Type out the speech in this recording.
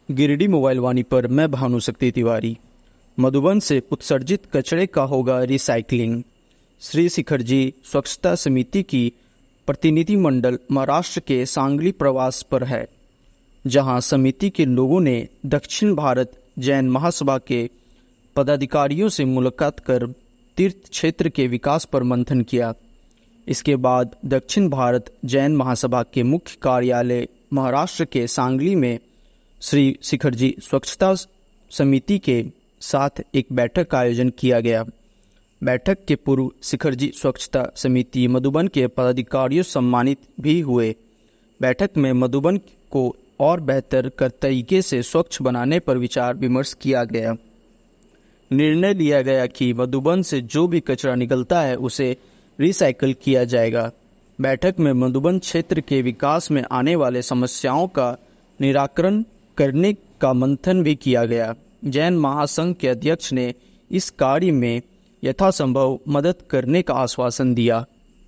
Giridih mobile वाणी पर मैं भानुशक्ति तिवारी। मधुबन से उत्सर्जित कचरे का होगा रिसाइकलिंग। श्री शिखर जी स्वच्छता समिति की प्रतिनिधिमंडल महाराष्ट्र के सांगली प्रवास पर है, जहां समिति के लोगों ने दक्षिण भारत जैन महासभा के पदाधिकारियों से मुलाकात कर तीर्थ क्षेत्र के विकास पर मंथन किया। इसके बाद दक्षिण भारत जैन महासभा के मुख्य कार्यालय महाराष्ट्र के सांगली में श्री शिखर जी स्वच्छता समिति के साथ एक बैठक का आयोजन किया गया। बैठक के पूर्व शिखर जी स्वच्छता समिति मधुबन के पदाधिकारियों सम्मानित भी हुए। बैठक में मधुबन को और बेहतर तरीके से स्वच्छ बनाने पर विचार विमर्श किया गया। निर्णय लिया गया कि मधुबन से जो भी कचरा निकलता है उसे रिसाइकल किया जाएगा। बैठक में मधुबन क्षेत्र के विकास में आने वाले समस्याओं का निराकरण करने का मंथन भी किया गया। जैन महासंघ के अध्यक्ष ने इस कार्य में यथासंभव मदद करने का आश्वासन दिया।